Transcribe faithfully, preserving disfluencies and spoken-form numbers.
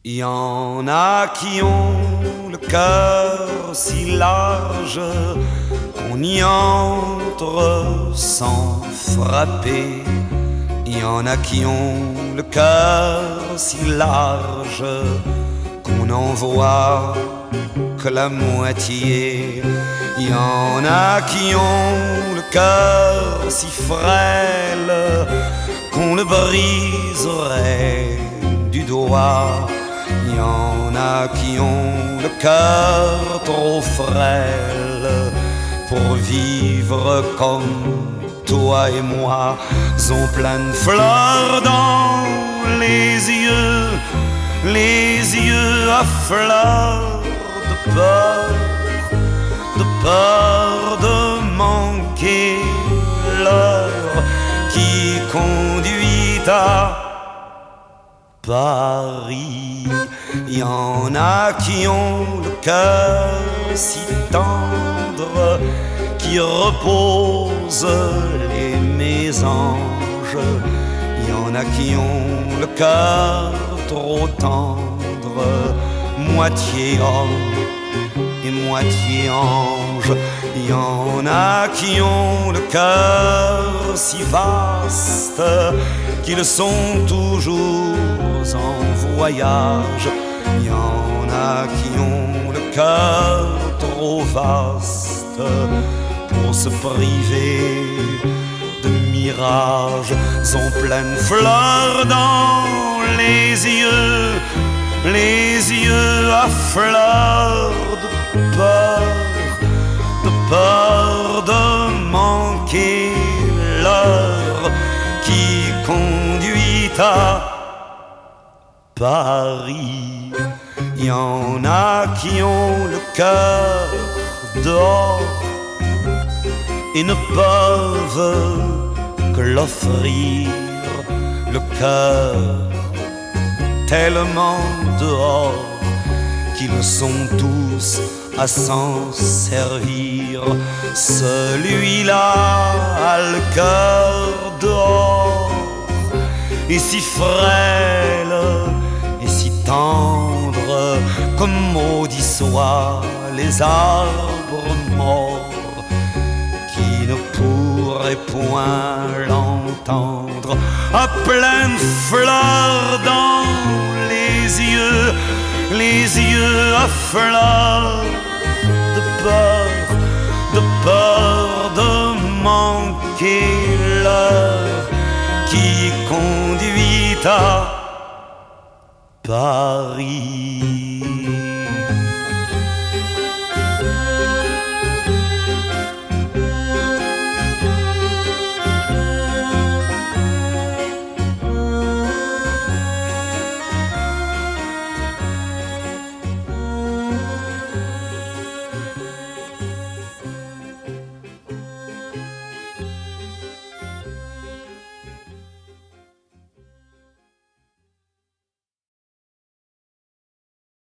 Il y en a qui ont le cœur si large qu'on y entre sans frapper. Il y en a qui ont le cœur si large qu'on n'en voit que la moitié. Il y en a qui ont le cœur si frêle qu'on le briserait du doigt. Il y en a qui ont le cœur trop frêle pour vivre comme toi et moi. Ont plein de fleurs dans les yeux, les yeux à fleurs de peur, de peur de manquer l'heure qui conduit à Paris. Il y en a qui ont le cœur si tendre qui repose les mésanges. Il y en a qui ont le cœur trop tendre, moitié homme et moitié ange. Il y en a qui ont le cœur si vaste qu'ils sont toujours en voyage. Il y en a qui ont le cœur trop vaste pour se priver de mirages. Ont pleine fleurs dans les yeux, les yeux à fleurs de peur, de peur de manquer l'heure qui conduit à Paris. Il y en a qui ont le cœur dehors et ne peuvent que l'offrir, le cœur tellement dehors qu'ils sont tous à s'en servir. Celui-là a le cœur dehors et si frêle et si tendre, comme maudits soient les arbres morts qui ne pourraient point l'entendre. À pleines fleurs dans les yeux, les yeux à fleurs de peur, de peur de manquer l'heure qui conduit à Paris.